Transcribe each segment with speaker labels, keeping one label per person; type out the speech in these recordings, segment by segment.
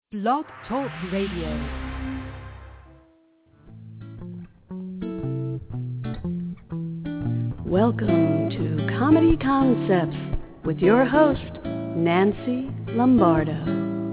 Speaker 1: Blog Talk Radio. Welcome to Comedy Concepts with your host, Nancy Lombardo.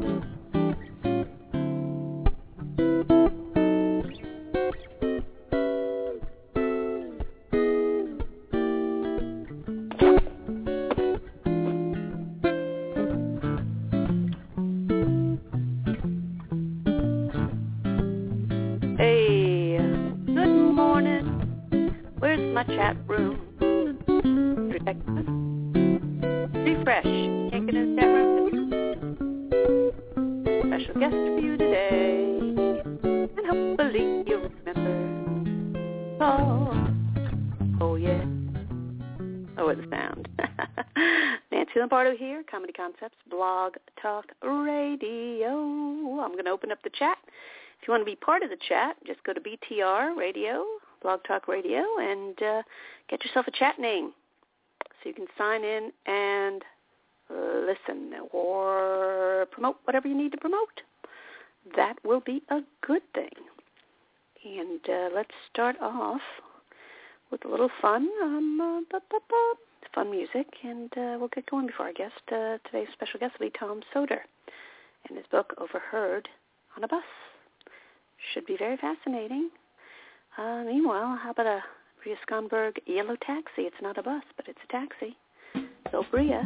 Speaker 2: Comedy Concepts, Blog Talk Radio. I'm going to open up the chat. If you want to be part of the chat, just go to BTR Radio, Blog Talk Radio, and get yourself a chat name so you can sign in and listen or promote whatever you need to promote. That will be a good thing. And let's start off with a little fun. Fun music, and we'll get going before our guest. Today's special guest will be Tom Soder and his book, Overheard on a Bus. Should be very fascinating. Meanwhile, how about a Bria Skonberg Yellow Taxi? It's not a bus, but it's a taxi. So, Bria.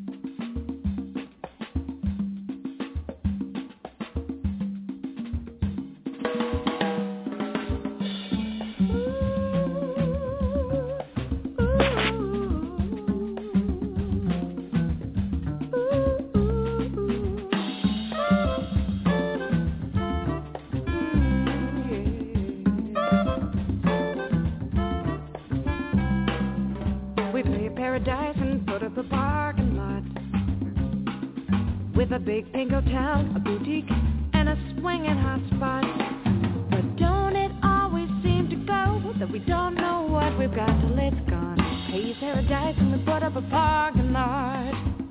Speaker 3: A big pink hotel, a boutique, and a swinging hot spot. But don't it always seem to go that we don't know what we've got till it's gone? Hey, paradise, and we put up a parking lot.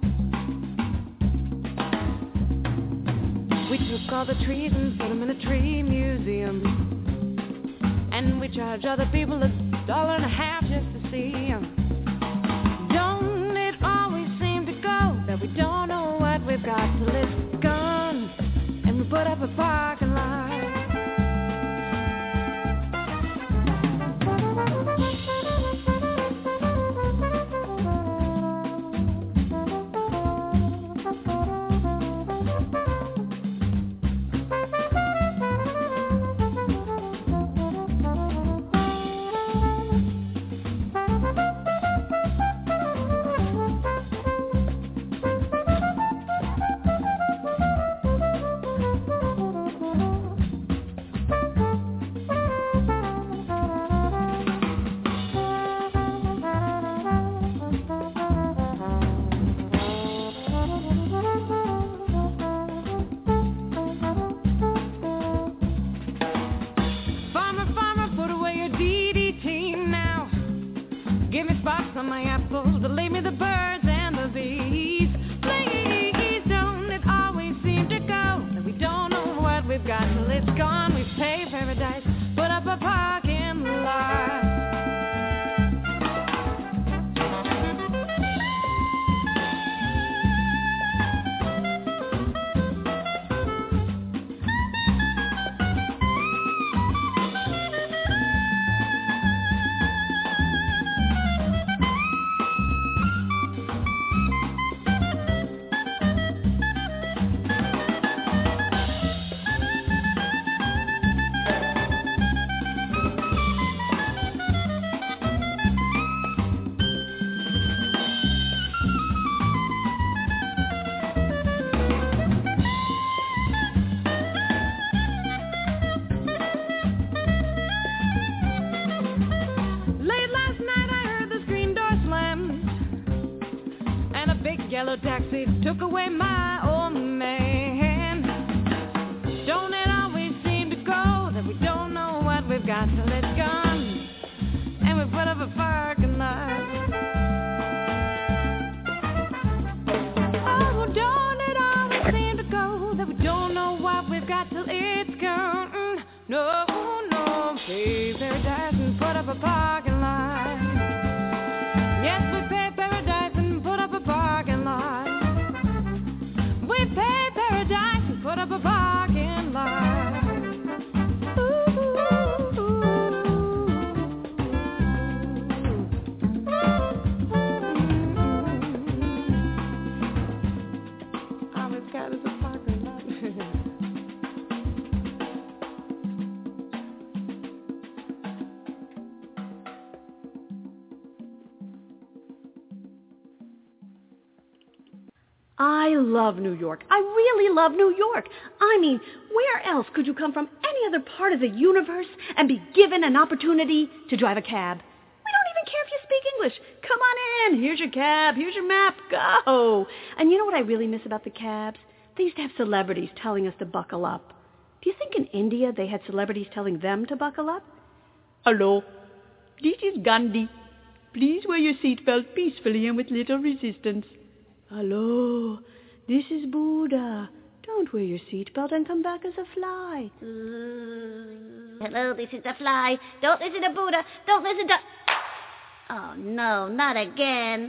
Speaker 3: We took all the trees and put them in a tree museum, and we charge other people $1.50 just to see them. Don't it always seem to go that we don't know what we've got till it's gone, and we put up a parking lot. Yellow taxi took away my old man. Don't it always seem to go that we don't know what we've got till it's gone, and we put up a parking lot. Oh, don't it always seem to go that we don't know what paradise till it's gone. No, no, pay paradise and put up a parking lot. Yes, we pay paradise and put up a parking lot. We pay paradise and put up a parking lot. All it's got is a parking lot.
Speaker 1: I love New York. I really love New York. I mean, where else could you come from any other part of the universe and be given an opportunity to drive a cab? We don't even care if you speak English. Come on in. Here's your cab. Here's your map. Go. And you know what I really miss about the cabs? They used to have celebrities telling us to buckle up. Do you think in India they had celebrities telling them to buckle up? Hello. This is Gandhi. Please wear your seatbelt peacefully and with little resistance. Hello, this is Buddha. Don't wear your seatbelt and come back as a fly.
Speaker 4: Hello, this is a fly. Don't listen to Buddha. Don't listen to... Oh, no, not again.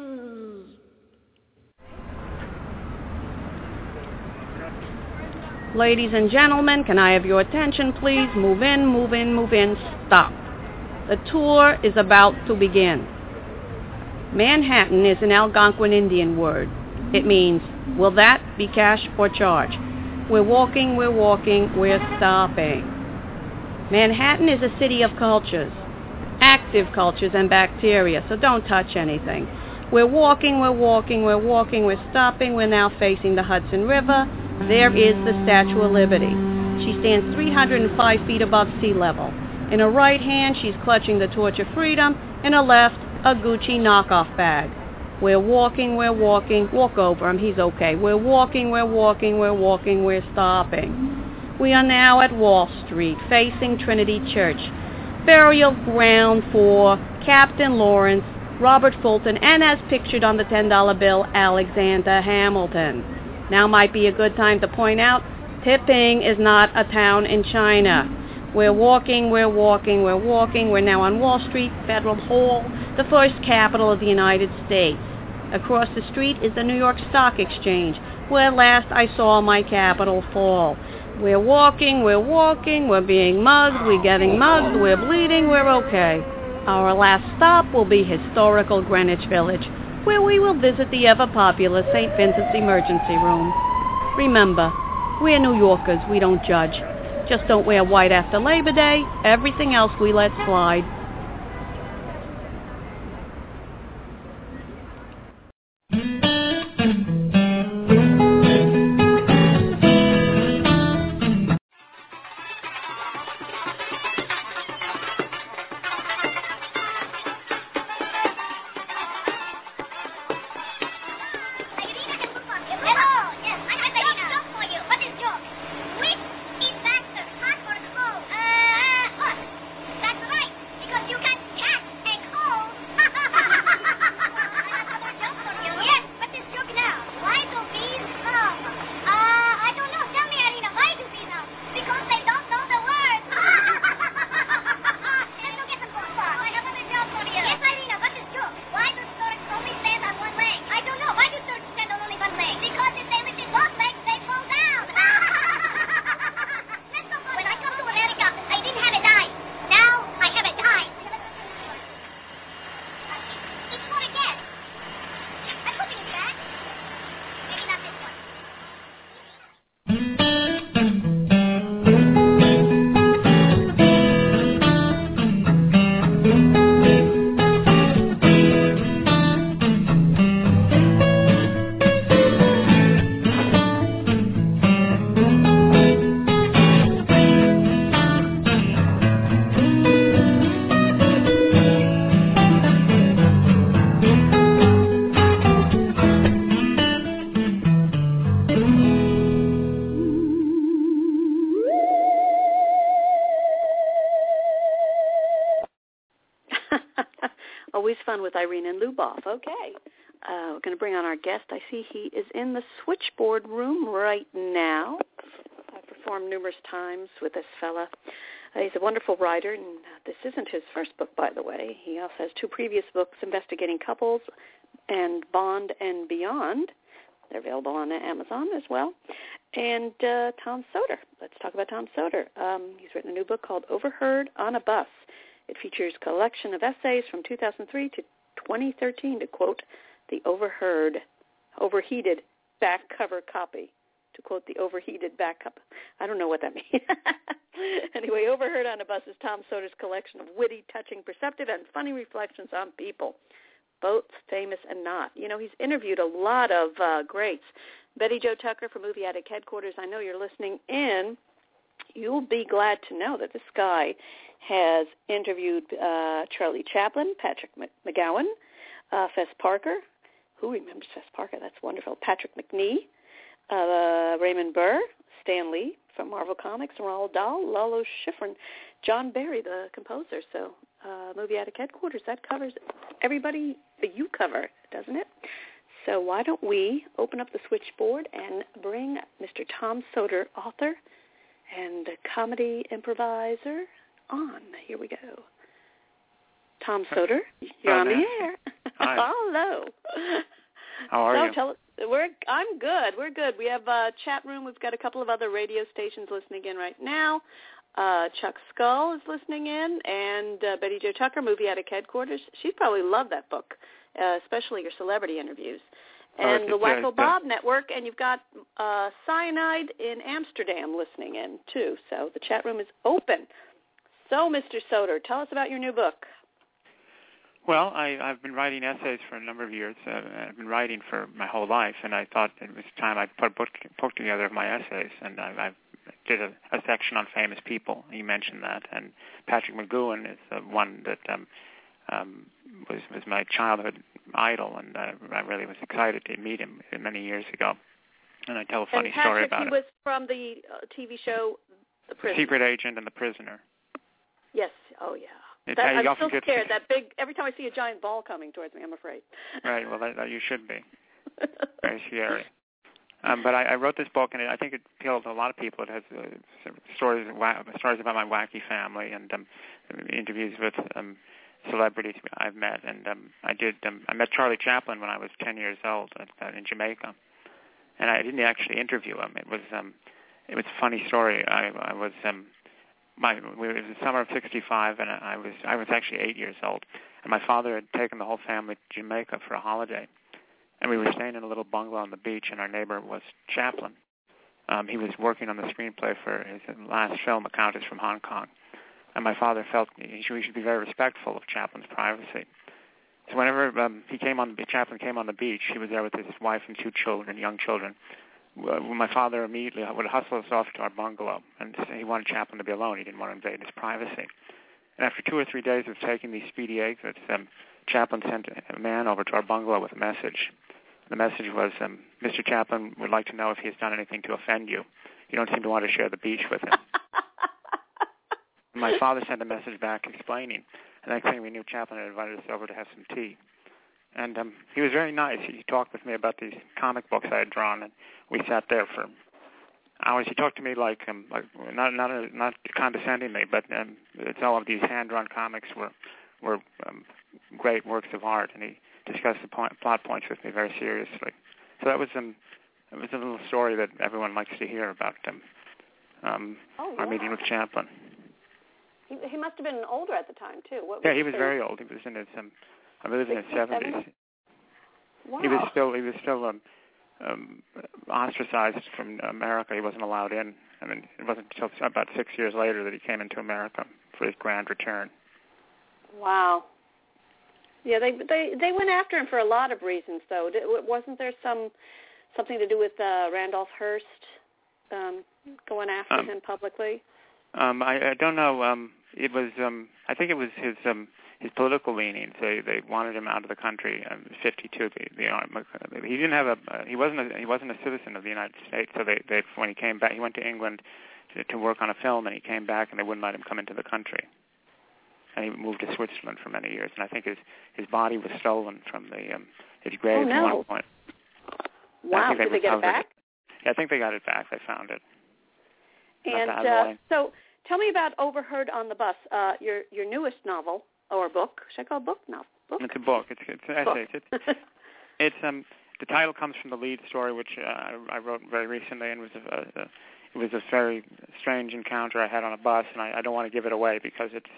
Speaker 1: Ladies and gentlemen, can I have your attention, please? Move in, move in, move in. Stop. The tour is about to begin. Manhattan is an Algonquin Indian word. It means, will that be cash or charge? We're walking, we're stopping. Manhattan is a city of cultures, active cultures and bacteria, so don't touch anything. We're walking, we're stopping. We're now facing the Hudson River. There is the Statue of Liberty. She stands 305 feet above sea level. In her right hand, she's clutching the torch of freedom. In her left, a Gucci knockoff bag. We're walking, walk over him, he's okay. We're walking, we're stopping. We are now at Wall Street, facing Trinity Church, burial ground for Captain Lawrence, Robert Fulton, and as pictured on the $10 bill, Alexander Hamilton. Now might be a good time to point out, Tipping is not a town in China. We're walking. We're now on Wall Street, Federal Hall, the first capital of the United States. Across the street is the New York Stock Exchange, where last I saw my capital fall. We're walking, we're being mugged, we're getting mugged, we're bleeding, we're okay. Our last stop will be historical Greenwich Village, where we will visit the ever-popular St. Vincent's Emergency Room. Remember, we're New Yorkers, we don't judge. Just don't wear white after Labor Day. Everything else we let slide.
Speaker 2: Always fun with Irene and Luboff. Okay. We're going to bring on our guest. I see he is in the switchboard room right now. I performed numerous times with this fella. He's a wonderful writer, and this isn't his first book, by the way. He also has 2 previous books, Investigating Couples and Bond and Beyond. They're available on Amazon as well. And Tom Soter. Let's talk about Tom Soter. He's written a new book called Overheard on a Bus. It features a collection of essays from 2003 to 2013, to quote the overheated back cover copy. To quote the overheated back cover. I don't know what that means. Anyway, Overheard on a Bus is Tom Soter's collection of witty, touching, perceptive, and funny reflections on people, both famous and not. You know, he's interviewed a lot of greats. Betty Jo Tucker from Movie Addict Headquarters, I know you're listening in. You'll be glad to know that this guy has interviewed Charlie Chaplin, Patrick McGowan, Fess Parker. Who remembers Fess Parker? That's wonderful. Patrick McNee, Raymond Burr, Stan Lee from Marvel Comics, Roald Dahl, Lalo Schifrin, John Barry, the composer. So Movie Addict Headquarters, that covers everybody that you cover, doesn't it? So why don't we open up the switchboard and bring Mr. Tom Soter, author and comedy improviser, on. Here we go. Tom Soter, you're on the air.
Speaker 5: Hi.
Speaker 2: Hello.
Speaker 5: How are you?
Speaker 2: I'm good. We're good. We have a chat room. We've got a couple of other radio stations listening in right now. Chuck Skull is listening in, and Betty Jo Tucker, Movie Addict Headquarters. She'd probably love that book, especially your celebrity interviews. And the Wacko Bob Network, and you've got Cyanide in Amsterdam listening in, too. So the chat room is open. So, Mr. Soter, tell us about your new book.
Speaker 5: Well, I've been writing essays for a number of years. I've been writing for my whole life, and I thought it was time I put a book together of my essays, and I did a section on famous people. You mentioned that, and Patrick McGowan is the one that was my childhood idol, and I really was excited to meet him many years ago. And I tell a funny story about it.
Speaker 2: And Patrick, he was from the TV show The Prisoner.
Speaker 5: Secret Agent and The Prisoner.
Speaker 2: Yes. Oh, yeah. I'm still scared. That big. Every time I see a giant ball coming towards me, I'm afraid.
Speaker 5: Right. Well, that you should be. Very scary. But I wrote this book, and I think it appealed to a lot of people. It has stories about my wacky family and interviews with celebrities I've met. And I met Charlie Chaplin when I was 10 years old in Jamaica, and I didn't actually interview him. It was a funny story. It was the summer of '65, and I was actually 8 years old, and my father had taken the whole family to Jamaica for a holiday, and we were staying in a little bungalow on the beach, and our neighbor was Chaplin. He was working on the screenplay for his last film, A Countess from Hong Kong, and my father felt we should be very respectful of Chaplin's privacy. So whenever Chaplin came on the beach, he was there with his wife and 2 children, young children. My father immediately would hustle us off to our bungalow, and he wanted Chaplin to be alone. He didn't want to invade his privacy. And after 2 or 3 days of taking these speedy exits, Chaplin sent a man over to our bungalow with a message. The message was, Mr. Chaplin would like to know if he has done anything to offend you. You don't seem to want to share the beach with him. My father sent a message back explaining. And the next thing we knew, Chaplin had invited us over to have some tea. And he was very nice. He talked with me about these comic books I had drawn, and we sat there for hours. He talked to me like not condescendingly, but it's all of these hand-drawn comics were great works of art, and he discussed the plot points with me very seriously. So that was it was a little story that everyone likes to hear about our meeting with Chaplin.
Speaker 2: He must have been older at the time too.
Speaker 5: He was very old. He was in his I believe in his 70s.
Speaker 2: Wow.
Speaker 5: He was still ostracized from America. He wasn't allowed in. I mean, it wasn't until about 6 years later that he came into America for his grand return.
Speaker 2: Wow. Yeah, they went after him for a lot of reasons, though. Wasn't there something to do with Randolph Hearst going after him publicly?
Speaker 5: I don't know. It was. I think it was his political leanings. They wanted him out of the country. 52. He didn't have he wasn't a citizen of the United States. So they when he came back, he went to England to work on a film, and he came back, and they wouldn't let him come into the country. And he moved to Switzerland for many years. And I think his body was stolen from his grave at one point.
Speaker 2: Wow! Did they get it back?
Speaker 5: Yeah, I think they got it back. They found it.
Speaker 2: And so tell me about Overheard on the Bus, your newest novel or book. Should I call it book? No, book.
Speaker 5: It's a book. It's essays. It's the title comes from the lead story, which I wrote very recently, and it was a very strange encounter I had on a bus, and I don't want to give it away because it's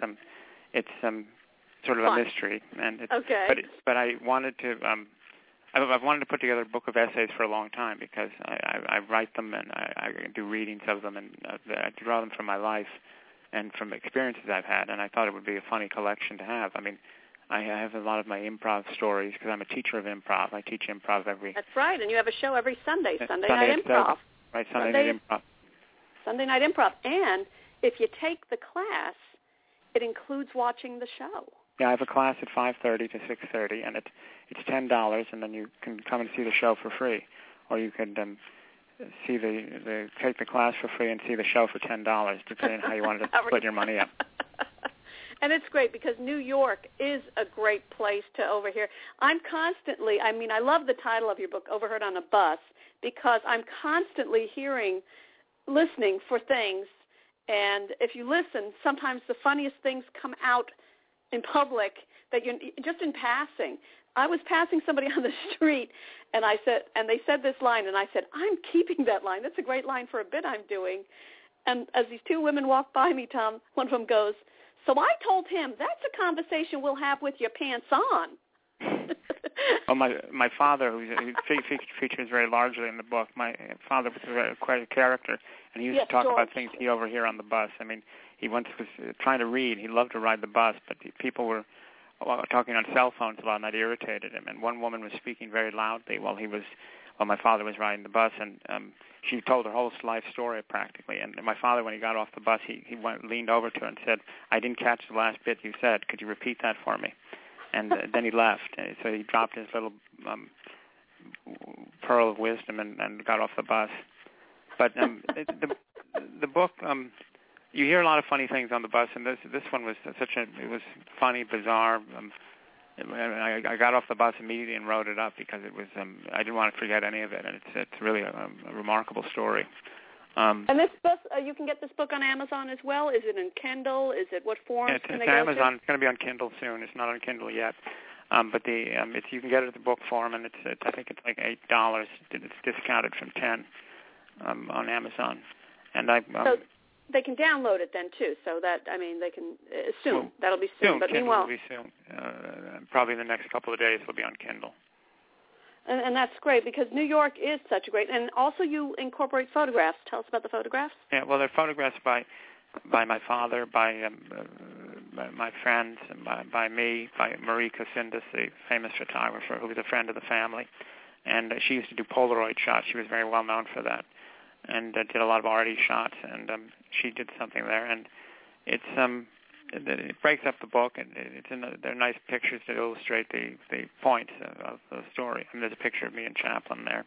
Speaker 5: sort of a mystery. And but I wanted to. I've wanted to put together a book of essays for a long time because I write them and I do readings of them, and I draw them from my life and from experiences I've had, and I thought it would be a funny collection to have. I mean, I have a lot of my improv stories because I'm a teacher of improv. I teach improv every...
Speaker 2: That's right, and you have a show every Sunday, Sunday Night Improv.
Speaker 5: Right, Sunday Night Improv.
Speaker 2: Sunday Night Improv. And if you take the class, it includes watching the show.
Speaker 5: Yeah, I have a class at 5:30 to 6:30, and it's $10, and then you can come and see the show for free, or you could see take the class for free and see the show for $10, depending on how you wanted to split your money up.
Speaker 2: And it's great because New York is a great place to overhear. I love the title of your book, Overheard on a Bus, because I'm constantly listening for things. And if you listen, sometimes the funniest things come out in public that you're just in passing. I was passing somebody on the street, and they said this line, and I said, I'm keeping that line. That's a great line for a bit I'm doing. And as these two women walked by me, Tom, one of them goes, so I told him, that's a conversation we'll have with your pants on.
Speaker 5: Well, my father, who features very largely in the book, my father was quite a character, and he used to talk about things he overhear on the bus. I mean, he once was trying to read. He loved to ride the bus, but people were talking on cell phones a lot, and that irritated him. And one woman was speaking very loudly while my father was riding the bus, and she told her whole life story practically. And my father, when he got off the bus, he leaned over to her and said, I didn't catch the last bit you said. Could you repeat that for me? And then he left. So he dropped his little pearl of wisdom and got off the bus. But the book, you hear a lot of funny things on the bus, and this one was it was funny, bizarre. I got off the bus immediately and wrote it up because it was I didn't want to forget any of it, and it's really a remarkable story.
Speaker 2: And this book, you can get this book on Amazon as well. Is it in Kindle? Is it what forms can they go to?
Speaker 5: It's Amazon. It's going to be on Kindle soon. It's not on Kindle yet, but you can get it at the book form, and I think it's like $8. It's discounted from $10 on Amazon, and
Speaker 2: so they can download it then too. So that they can soon. That'll be soon. But
Speaker 5: Kindle
Speaker 2: meanwhile,
Speaker 5: will be soon. Probably in the next couple of days, it'll be on Kindle.
Speaker 2: And that's great because New York is such a great, and also you incorporate photographs. Tell us about the photographs.
Speaker 5: Yeah, well, they're photographs by my father, by my friends, and by me, by Marie Casindus, the famous photographer who was a friend of the family. And she used to do Polaroid shots. She was very well known for that, and did a lot of arty shots. And she did something there, and it breaks up the book, and there are nice pictures to illustrate the points of the story. And there's a picture of me and Chaplin there,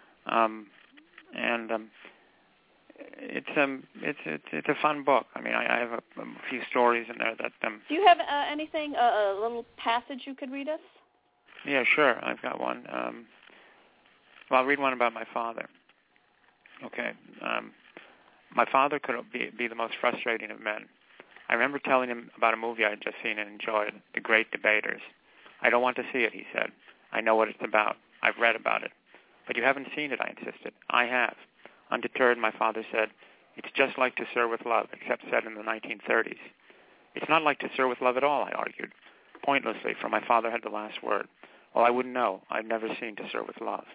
Speaker 5: it's a fun book. I mean, I have a few stories in there that.
Speaker 2: Do you have anything, a little passage you could read us?
Speaker 5: Yeah, sure. I've got one. Well, I'll read one about my father. Okay. My father could be the most frustrating of men. I remember telling him about a movie I had just seen and enjoyed, The Great Debaters. I don't want to see it, he said. I know what it's about. I've read about it. But you haven't seen it, I insisted. I have. Undeterred, my father said, it's just like To Sir with Love, except set in the 1930s. It's not like To Sir with Love at all, I argued, pointlessly, for my father had the last word. Well, I wouldn't know. I'd never seen To Sir with Love.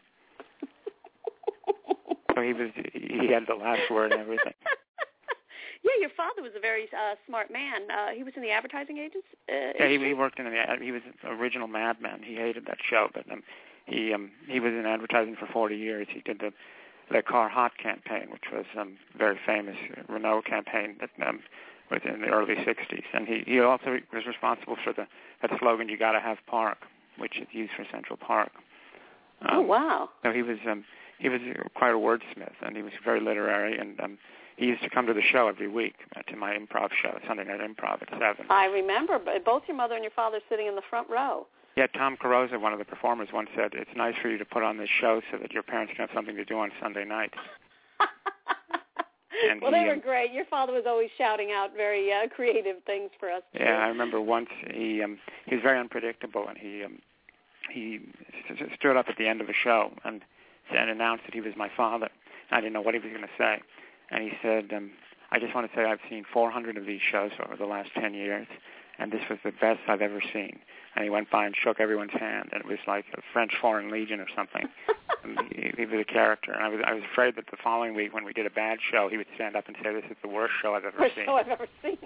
Speaker 5: So he had the last word and everything.
Speaker 2: Yeah, your father was a very smart man. He was in the advertising agency.
Speaker 5: Yeah, he worked he was an original Mad Men. He hated that show, but he was in advertising for 40 years. He did the Car Hot campaign, which was very famous Renault campaign that was in the early 60s. And he also was responsible for that slogan, "You got to have Park," which is used for Central Park.
Speaker 2: Oh wow!
Speaker 5: So he was quite a wordsmith, and he was very literary, and he used to come to the show every week, to my improv show, Sunday Night Improv at 7.
Speaker 2: I remember both your mother and your father sitting in the front row.
Speaker 5: Yeah, Tom Carosa, one of the performers, once said, it's nice for you to put on this show so that your parents can have something to do on Sunday night. And
Speaker 2: well, they were great. Your father was always shouting out very creative things for us.
Speaker 5: Yeah, I remember once he was very unpredictable, and he stood up at the end of a show and announced that he was my father. I didn't know what he was going to say, and he said, I just want to say I've seen 400 of these shows over the last 10 years, and this was the best I've ever seen. And he went by and shook everyone's hand, and it was like a French Foreign Legion or something. He was a character, and I was afraid that the following week when we did a bad show, he would stand up and say, "This is the worst show I've ever seen."
Speaker 2: Worst show I've ever seen.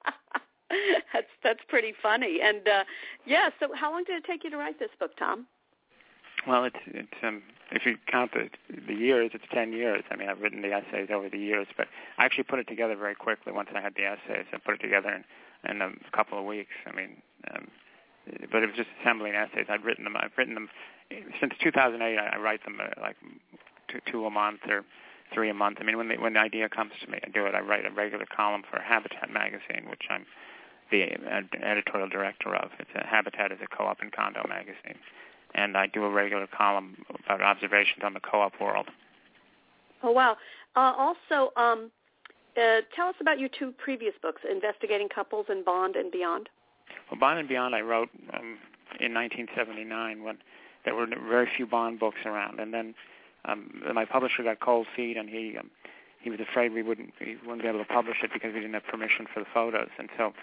Speaker 2: That's pretty funny. And so how long did it take you to write this book, Tom?
Speaker 5: Well, it's if you count the years, it's 10 years. I mean, I've written the essays over the years, but I actually put it together very quickly. Once I had the essays, I put it together in a couple of weeks. I mean, but it was just assembling essays. I've written them since 2008. I write them like two a month or 3 a month. I mean, when the idea comes to me, I do it. I write a regular column for Habitat magazine, which I'm the editorial director of. Habitat is a co-op and condo magazine, and I do a regular column about observations on the co-op world.
Speaker 2: Oh wow! Also, tell us about your 2 previous books, Investigating Couples and Bond and Beyond.
Speaker 5: Well, Bond and Beyond I wrote in 1979 when there were very few Bond books around, and then my publisher got cold feet, and he was afraid we wouldn't be able to publish it because we didn't have permission for the photos, and so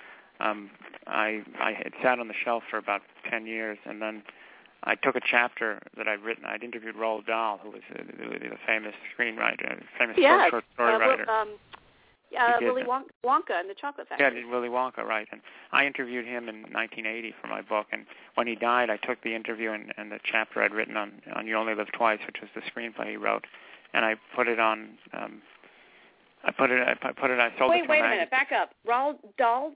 Speaker 5: I had sat on the shelf for about 10 years, and then I took a chapter that I'd written. I'd interviewed Roald Dahl, who was a famous screenwriter, famous short story writer.
Speaker 2: Willy Wonka and the Chocolate Factory.
Speaker 5: Yeah, Willy Wonka, right. And I interviewed him in 1980 for my book, and when he died, I took the interview and the chapter I'd written on You Only Live Twice, which was the screenplay he wrote, and I put it on. I sold it to a magazine.
Speaker 2: Wait a minute, back up. Roald Dahl.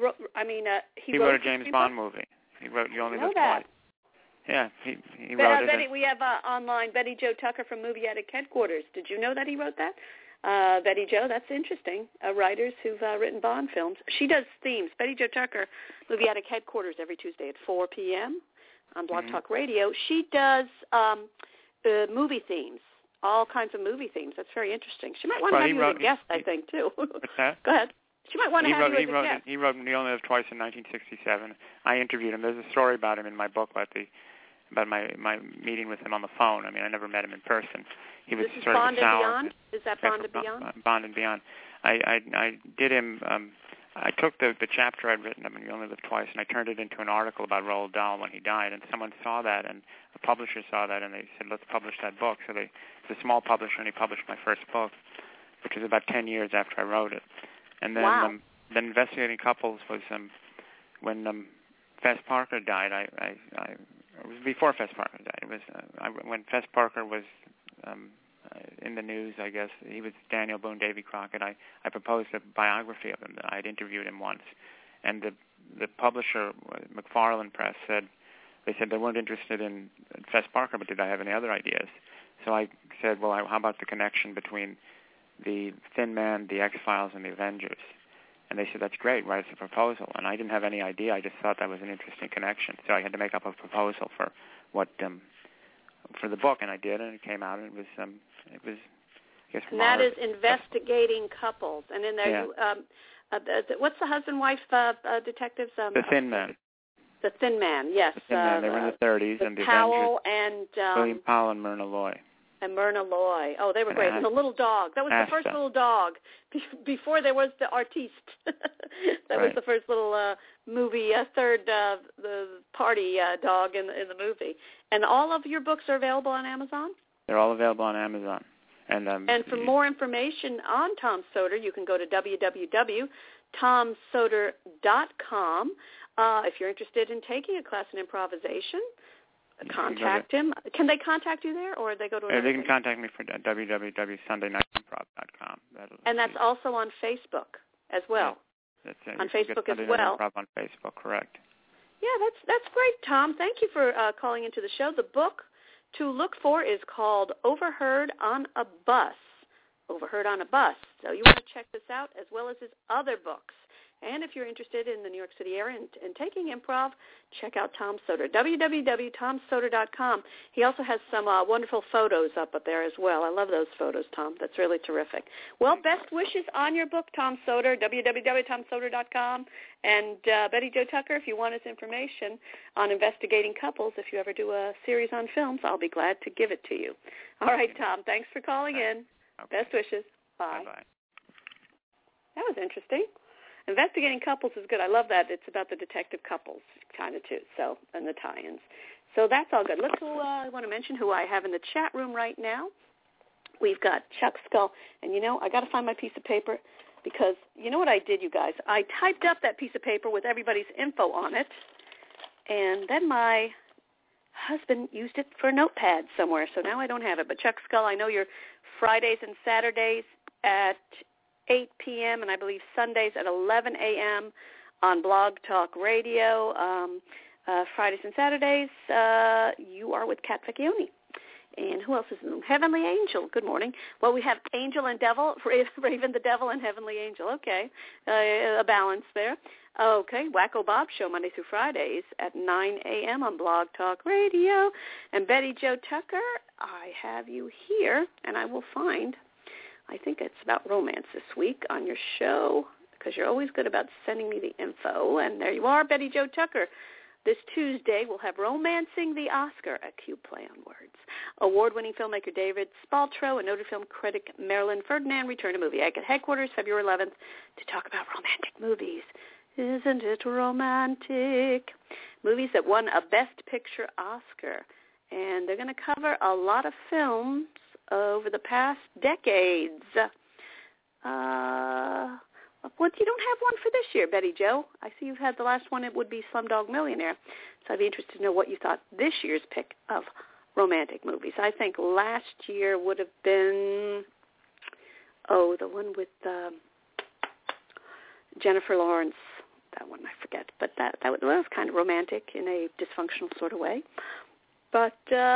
Speaker 2: He
Speaker 5: wrote a James Bond movie. He wrote You Only Live Twice. Yeah, he wrote it.
Speaker 2: We have online Betty Jo Tucker from Movie Addict Headquarters. Did you know that he wrote that? Betty Jo, that's interesting. Writers who've written Bond films. She does themes. Betty Jo Tucker, Movie Addict Headquarters, every Tuesday at 4 p.m. on Blog Talk Radio. She does movie themes, all kinds of movie themes. That's very interesting. She might want to have you as a guest, I think, too.
Speaker 5: What's that?
Speaker 2: Go ahead. She might want to have you as a guest.
Speaker 5: He wrote You Only Live Twice in 1967. I interviewed him. There's a story about him in my book about my meeting with him on the phone. I mean, I never met him in person. He was
Speaker 2: this is
Speaker 5: sort of
Speaker 2: Bond
Speaker 5: a sour.
Speaker 2: And Beyond? Is that Bond and Beyond?
Speaker 5: Bond and Beyond. I did him. I took the chapter I'd written, You Only Live Twice, and I turned it into an article about Roald Dahl when he died. And someone saw that, and a publisher saw that, and they said, "Let's publish that book." So it's a small publisher, and he published my first book, which was about 10 years after I wrote it. And then then Investigating Couples was when Fess Parker died. It was before Fess Parker died. It was when Fess Parker was in the news, I guess. He was Daniel Boone, Davy Crockett. I proposed a biography of him. I'd interviewed him once, and the publisher, McFarland Press, said they weren't interested in Fess Parker, but did I have any other ideas? So I said, well, how about the connection between the Thin Man, the X-Files, and the Avengers? And they said, that's great, write us a proposal. And I didn't have any idea. I just thought that was an interesting connection. So I had to make up a proposal for the book, and I did, and it came out, and it was I guess,
Speaker 2: and that is Investigating Couples. And in there, what's the husband-wife detectives?
Speaker 5: The Thin Man.
Speaker 2: The Thin Man, yes.
Speaker 5: The Thin Man. They were in the 30s, and the
Speaker 2: Powell
Speaker 5: Avengers.
Speaker 2: And
Speaker 5: William Powell and Myrna Loy.
Speaker 2: And Myrna Loy. Oh, they were great. And the little dog. That was the first little dog before there was the artiste. That was the first little movie, third the party dog in the movie. And all of your books are available on Amazon? They're all available on Amazon. And for more information on Tom Soter, you can go to www.tomsoter.com. If you're interested in taking a class in improvisation, contact him. Can they contact you there, or they go to? They can contact me for www.sundaynightsimprov.com. And that's also on Facebook as well. Yeah, that's on Facebook as well. Improv on Facebook, correct? Yeah, that's great, Tom. Thank you for calling into the show. The book to look for is called Overheard on a Bus. Overheard on a Bus. So you want to check this out as well as his other books. And if you're interested in the New York City area and taking improv, check out Tom Soter, www.tomsoter.com. He also has some wonderful photos up there as well. I love those photos, Tom. That's really terrific. Well, best wishes on your book, Tom Soter, www.tomsoter.com. And Betty Jo Tucker, if you want his information on investigating couples, if you ever do a series on films, I'll be glad to give it to you. All right, Tom, thanks for calling in.
Speaker 5: Okay.
Speaker 2: Best wishes. Bye.
Speaker 5: Bye-bye.
Speaker 2: That was interesting. Investigating couples is good. I love that. It's about the detective couples kind of too, so, and the tie-ins. So that's all good. Look who I want to mention who I have in the chat room right now. We've got Chuck Skull. And, I got to find my piece of paper because you know what I did, you guys? I typed up that piece of paper with everybody's info on it, and then my husband used it for a notepad somewhere, so now I don't have it. But Chuck Skull, I know you're Fridays and Saturdays at 8 p.m. and I believe Sundays at 11 a.m. on Blog Talk Radio. Fridays and Saturdays, you are with Kat Vecchione. And who else is in the room? Heavenly Angel. Good morning. Well, we have Angel and Devil, Raven the Devil and Heavenly Angel. Okay, a balance there. Okay, Wacko Bob Show Monday through Fridays at 9 a.m. on Blog Talk Radio. And Betty Jo Tucker, I have you here, and I will find, I think it's about romance this week on your show because you're always good about sending me the info. And there you are, Betty Jo Tucker. This Tuesday, we'll have Romancing the Oscar, a cute play on words. Award-winning filmmaker David Spaltro and noted film critic Marilyn Ferdinand return to Movie Egg at headquarters February 11th to talk about romantic movies. Isn't it romantic? Movies that won a Best Picture Oscar. And they're going to cover a lot of films over the past decades. Well, you don't have one for this year, Betty Jo. I see you've had the last one. It would be Slumdog Millionaire. So I'd be interested to know what you thought this year's pick of romantic movies. I think last year would have been, the one with Jennifer Lawrence. That one I forget. But that was kind of romantic in a dysfunctional sort of way. But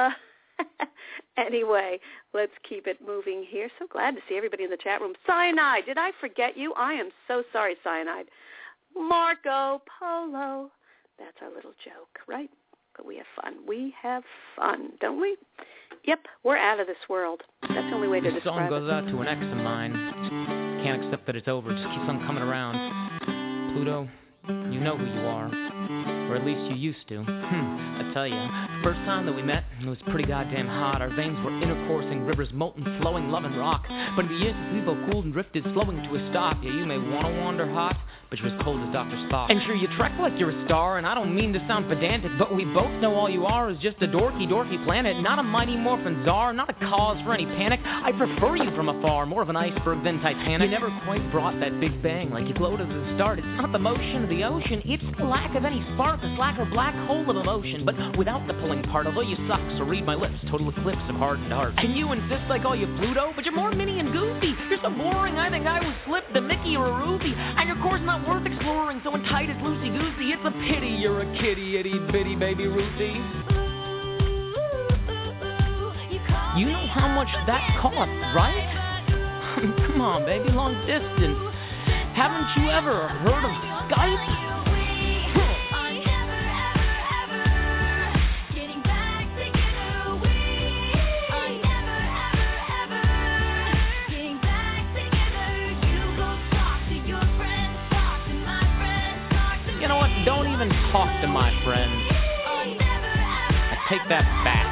Speaker 2: anyway, let's keep it moving here. So glad to see everybody in the chat room. Cyanide, did I forget you? I am so sorry, Cyanide. Marco Polo. That's our little joke, right? But we have fun. We have fun, don't we? Yep, we're out of this world. That's the only way to describe it.
Speaker 6: The song goes out to an ex of mine. Can't accept that it's over. Just keeps on coming around. Pluto, you know who you are. Or at least you used to. I tell you, first time that we met, it was pretty goddamn hot. Our veins were intercoursing, rivers molten, flowing, love and rock. But in the years since we both cooled and drifted, slowing to a stop. Yeah, you may want to wander hot, but you're as cold as Dr. Spock. And sure, you trek like you're a star, and I don't mean to sound pedantic, but we both know all you are is just a dorky planet. Not a mighty morphin czar, not a cause for any panic. I prefer you from afar, more of an iceberg than Titanic. You never quite brought that big bang like you glowed at the start. It's not the motion of the ocean, it's the lack of any spark. The slacker black hole of emotion, but without the pulling part, although you suck, so read my lips, total eclipse of hardened heart. And you insist I call you Pluto, but you're more Minnie and Goofy. You're so boring, I think I was flipped, a Mickey or a Ruby, and your core's not worth exploring, so in tight as loosey-goosey, it's a pity you're a kitty, itty-bitty baby Ruthie. You know how much that costs, right? Come on, baby, long distance. Haven't you ever heard of Skype? Don't even talk to my friends. I take that back.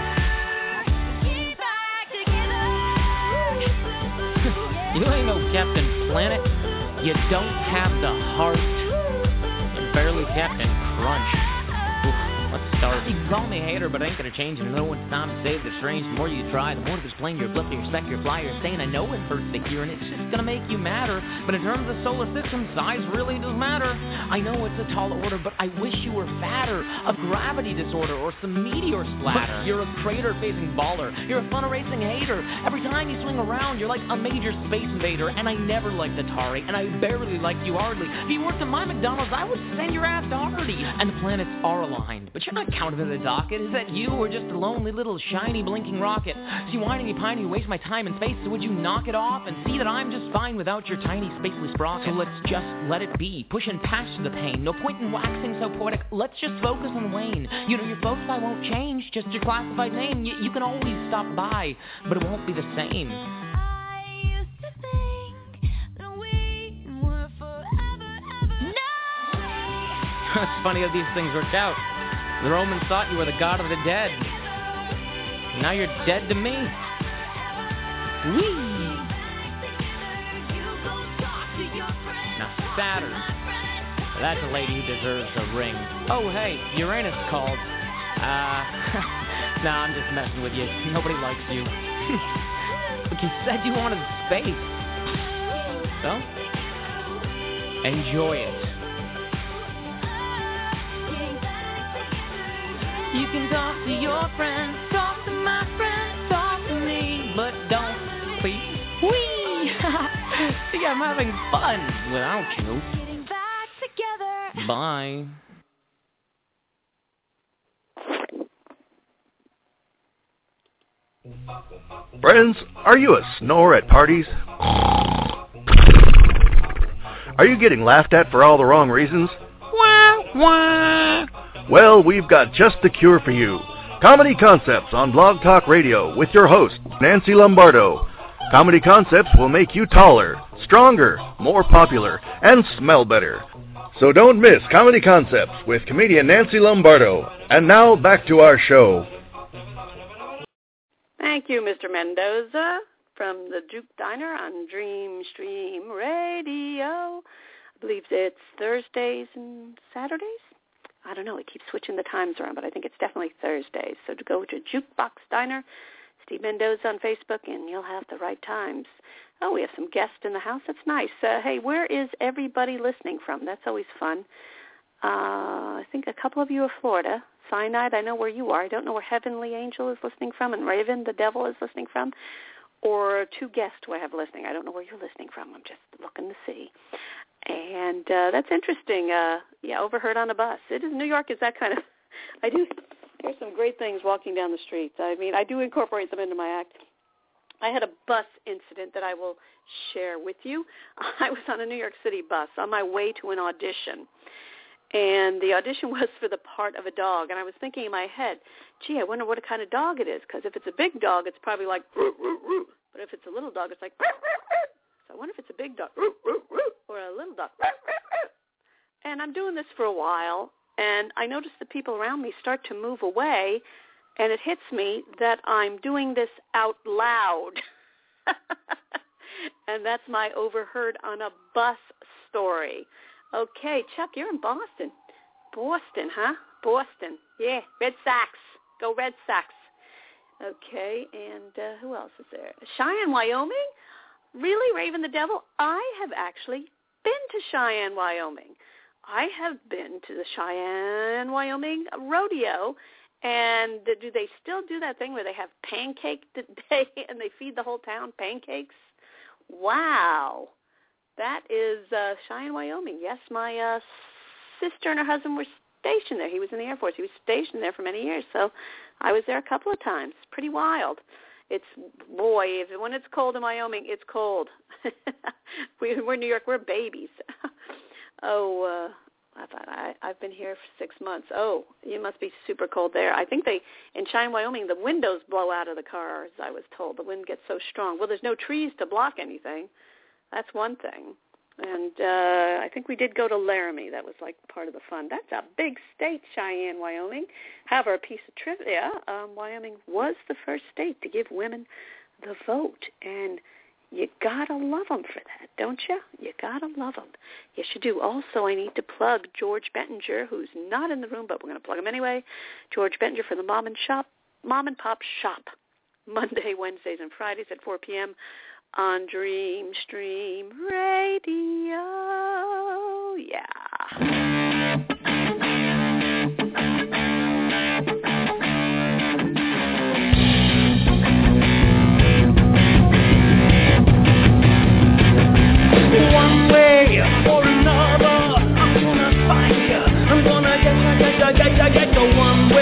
Speaker 6: You ain't no Captain Planet. You don't have the heart. You're barely Captain Crunch. Oof, let's start. You can call me a hater, but I ain't gonna change it. I know it's time to save the strange. The more you try, the more to explain your bluff, your spec, your fly, your stain. I know it hurts to hear, and it's just gonna make you madder. But in terms of solar system, size really does matter. I know it's a tall order, but I wish you were fatter. A gravity disorder or some meteor splatter. But you're a crater-facing baller. You're a fun-erasing hater. Every time you swing around, you're like a major space invader. And I never liked Atari, and I barely liked you hardly. If you worked at my McDonald's, I would send your ass to Hardy. And the planets are aligned, but you're not counted in the docket. Is that you or just a lonely little shiny blinking rocket? See, whining me pining, you waste my time and space, so would you knock it off and see that I'm just fine without your tiny spacely sprocket? So let's just let it be, pushing past the pain. No point in waxing so poetic, let's just focus on Wayne. You know your folks I won't change, just your classified name. You can always stop by, but it won't be the same.
Speaker 3: I used to think that we were forever, ever. No!
Speaker 6: It's funny how these things worked out. The Romans thought you were the god of the dead. Now you're dead to me. Whee! Now Saturn. That's a lady who deserves a ring. Oh, hey, Uranus called. Nah, I'm just messing with you. Nobody likes you. But you said you wanted space. So, enjoy it. You can talk to your friends, talk to my friends, talk to me, but don't, please. Whee! See, I'm having fun without you.
Speaker 3: Getting back together.
Speaker 6: Bye.
Speaker 7: Friends, are you a snore at parties? Are you getting laughed at for all the wrong reasons? Wah, wah. Well, we've got just the cure for you. Comedy Concepts on Blog Talk Radio with your host, Nancy Lombardo. Comedy Concepts will make you taller, stronger, more popular, and smell better. So don't miss Comedy Concepts with comedian Nancy Lombardo. And now, back to our show.
Speaker 2: Thank you, Mr. Mendoza, from the Juke Diner on Dream Stream Radio. I believe it's Thursdays and Saturdays. I don't know. It keeps switching the times around, but I think it's definitely Thursdays. So to go to Jukebox Diner, Steve Mendoza on Facebook, and you'll have the right times. Oh, we have some guests in the house. That's nice. Hey, where is everybody listening from? That's always fun. I think a couple of you are Florida. Cyanide, I know where you are. I don't know where Heavenly Angel is listening from, and Raven, the devil, is listening from, or two guests who I have listening. I don't know where you're listening from. I'm just looking to see. And that's interesting. Yeah, overheard on a bus. It is, New York is that kind of, there's some great things walking down the streets. I mean, I do incorporate them into my act. I had a bus incident that I will share with you. I was on a New York City bus on my way to an audition. And the audition was for the part of a dog. And I was thinking in my head, gee, I wonder what kind of dog it is. Because if it's a big dog, it's probably like, roo, roo, roo. But if it's a little dog, it's like, roo, roo, roo. So I wonder if it's a big dog, roo, roo, roo, or a little dog, roo, roo, roo. And I'm doing this for a while, and I notice the people around me start to move away, and it hits me that I'm doing this out loud. And that's my overheard on a bus story. Okay, Chuck, you're in Boston. Boston, huh? Boston. Yeah, Red Sox. Go Red Sox. Okay, and who else is there? Cheyenne, Wyoming? Really, Raven the Devil? I have actually been to Cheyenne, Wyoming. I have been to the Cheyenne, Wyoming rodeo, and do they still do that thing where they have pancake day and they feed the whole town pancakes? Wow. That is Cheyenne, Wyoming. Yes, my sister and her husband were stationed there. He was in the Air Force. He was stationed there for many years, so I was there a couple of times. Pretty wild. It's, boy, when it's cold in Wyoming, it's cold. We're New York. We're babies. I've been here for 6 months. Oh, you must be super cold there. I think in Cheyenne, Wyoming, the windows blow out of the cars, I was told. The wind gets so strong. Well, there's no trees to block anything. That's one thing. And I think we did go to Laramie. That was like part of the fun. That's a big state, Cheyenne, Wyoming. However, a piece of trivia, Wyoming was the first state to give women the vote. And you got to love them for that, don't you? You got to love them. Yes, you do. Also, I need to plug George Bettinger, who's not in the room, but we're going to plug him anyway. George Bettinger from the Mom and Pop Shop, Monday, Wednesdays, and Fridays at 4 p.m., on Dream Stream Radio. Yeah.
Speaker 8: One way or another, I'm gonna find you. I'm gonna get you one way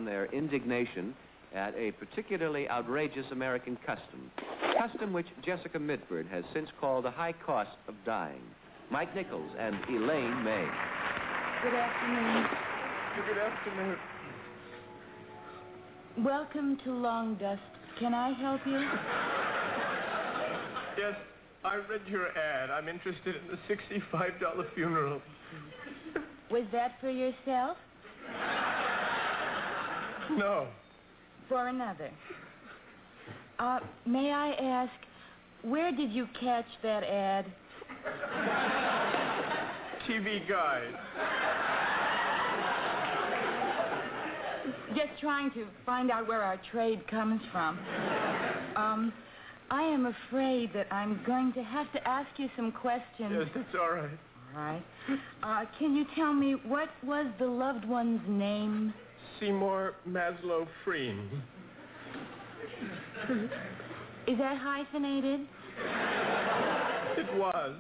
Speaker 9: their indignation at a particularly outrageous American custom which Jessica Mitford has since called the high cost of dying. Mike Nichols and Elaine May.
Speaker 10: Good afternoon.
Speaker 11: Good afternoon.
Speaker 10: Welcome to Long Dust. Can I help you?
Speaker 11: Yes, I read your ad. I'm interested in the $65 funeral.
Speaker 10: Was that for yourself?
Speaker 11: No.
Speaker 10: For another. May I ask, where did you catch that ad?
Speaker 11: TV Guide.
Speaker 10: Just trying to find out where our trade comes from. I am afraid that I'm going to have to ask you some questions.
Speaker 11: Yes, that's all right.
Speaker 10: All right. Can you tell me what was the loved one's name?
Speaker 11: Seymour Maslow Freen.
Speaker 10: Is that hyphenated?
Speaker 11: It was.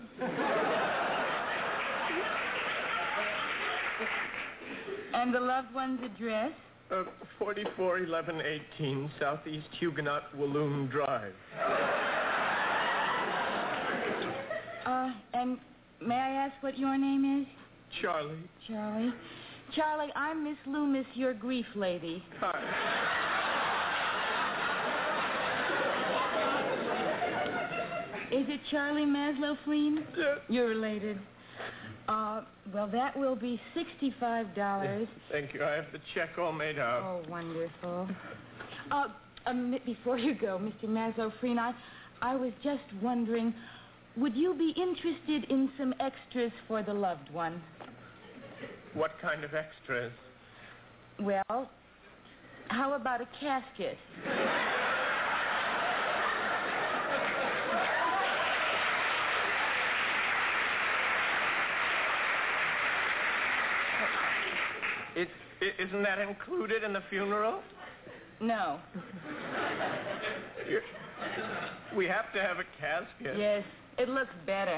Speaker 10: And the loved one's address?
Speaker 11: 441118 Southeast Huguenot Walloon Drive.
Speaker 10: And may I ask what your name is?
Speaker 11: Charlie.
Speaker 10: Charlie. Charlie, I'm Miss Loomis, your grief lady.
Speaker 11: Hi.
Speaker 10: Is it Charlie Maslow Fleen?
Speaker 11: Yes.
Speaker 10: You're related. Well, that will be $65.
Speaker 11: Thank you. I have the check all made out.
Speaker 10: Oh, wonderful. Before you go, Mr. Maslow Freen, I was just wondering, would you be interested in some extras for the loved one?
Speaker 11: What kind of extras?
Speaker 10: Well, how about a casket?
Speaker 11: Isn't that included in the funeral?
Speaker 10: No.
Speaker 11: We have to have a casket.
Speaker 10: Yes, it looks better.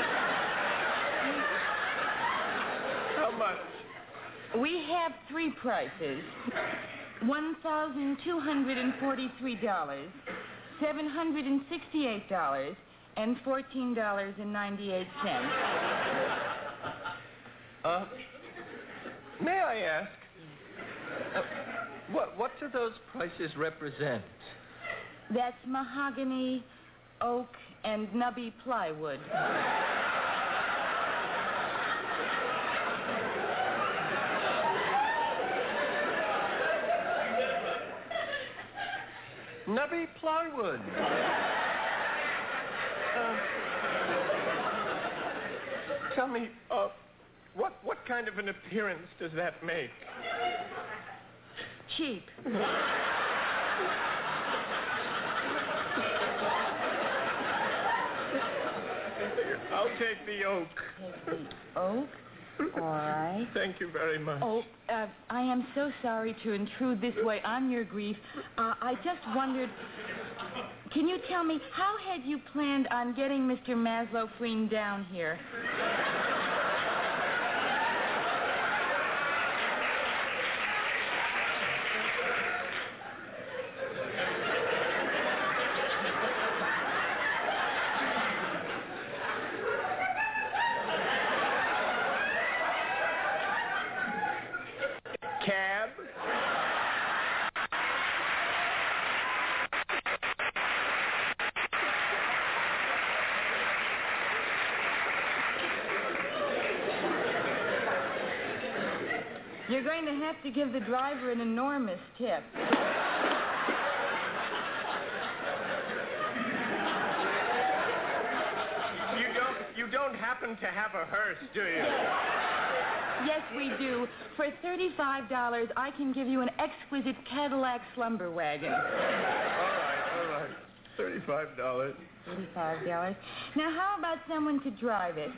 Speaker 11: How much?
Speaker 10: We have three prices. $1,243, $768, and $14.98.
Speaker 11: May I ask?
Speaker 8: What do those prices represent?
Speaker 10: That's mahogany, oak, and nubby plywood.
Speaker 8: Nubby plywood.
Speaker 11: Tell me, what kind of an appearance does that make?
Speaker 10: Cheap.
Speaker 11: I'll take the oak.
Speaker 10: Take the oak? All right.
Speaker 11: Thank you very much.
Speaker 10: Oh, I am so sorry to intrude this way on your grief. I just wondered, can you tell me, how had you planned on getting Mr. Maslow Freen down here?
Speaker 11: Cab?
Speaker 10: You're going to have to give the driver an enormous tip.
Speaker 11: You don't happen to have a hearse, do you?
Speaker 10: Yes, we do. For $35, I can give you an exquisite Cadillac slumber wagon.
Speaker 11: All right. $35.
Speaker 10: $35. Now, how about someone to drive it?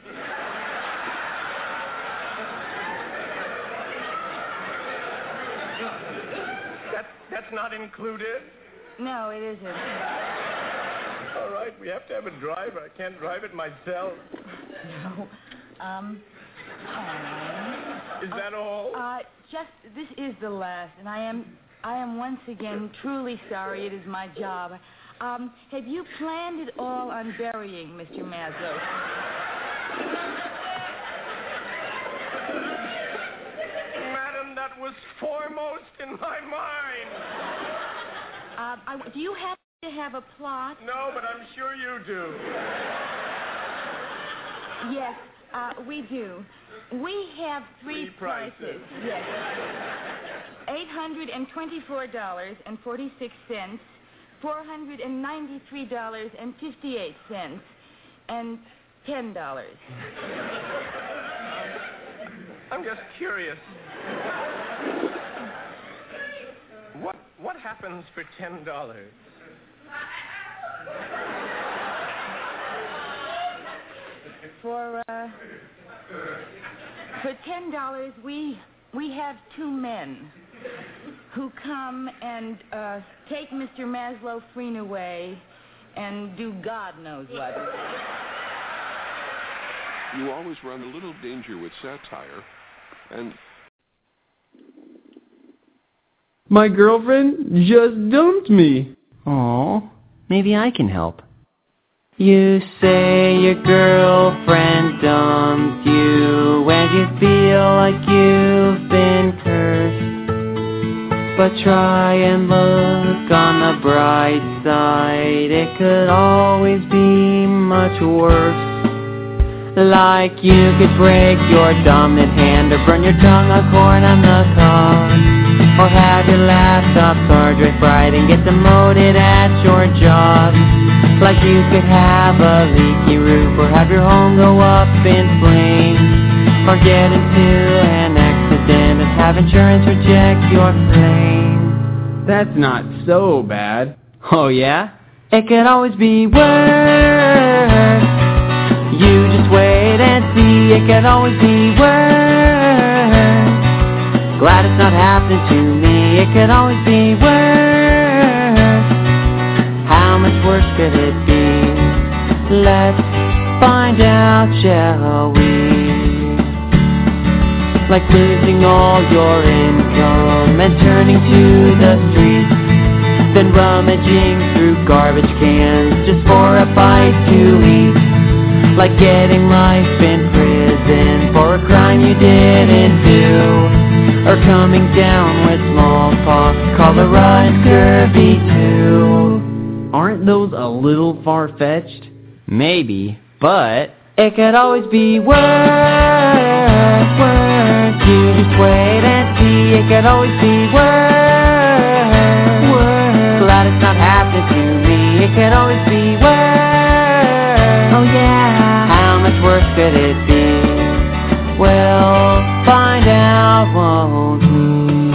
Speaker 11: That's not included?
Speaker 10: No, it isn't.
Speaker 11: All right, we have to have a driver. I can't drive it myself.
Speaker 10: No.
Speaker 11: Is that all?
Speaker 10: this is the last, and I am once again truly sorry. It is my job. Have you planned it all on burying Mr. Maslow?
Speaker 11: Madam, that was foremost in my mind.
Speaker 10: Do you happen to have a plot?
Speaker 11: No, but I'm sure you do.
Speaker 10: Yes, we do. We have three prices. Yes. $824.46, $493.58, and $10.
Speaker 11: I'm just curious. What happens for $10?
Speaker 10: For $10, we have two men who come and take Mr. Maslow Freen away and do God knows what.
Speaker 12: You always run a little danger with satire, and...
Speaker 13: My girlfriend just dumped me. Aw, maybe I can help. You say your girlfriend dumped you and you feel like you've been cursed. But try and look on the bright side, it could always be much worse. Like you could break your dominant hand or burn your tongue on corn on the cob. Or have your laptop charged right and get demoted at your job. Like you could have a leaky roof or have your home go up in flames. Or get into an accident and have insurance reject your claim. That's not so bad. Oh yeah? It could always be worse. You just wait and see, it could always be worse. Glad it's not happening to me, it could always be worse. How much worse could it be? Let's find out, shall we? Like losing all your income and turning to the streets, then rummaging through garbage cans just for a bite to eat. Like getting life in prison for a crime you didn't do. Or coming down with smallpox, cholera, and scurvy too. Aren't those a little far-fetched? Maybe, but it could always be worse, worse. You just wait and see, it could always be worse, worse. Glad it's not happening to me, it could always be worse. Oh yeah, how much worse could it be? We'll find out, won't we?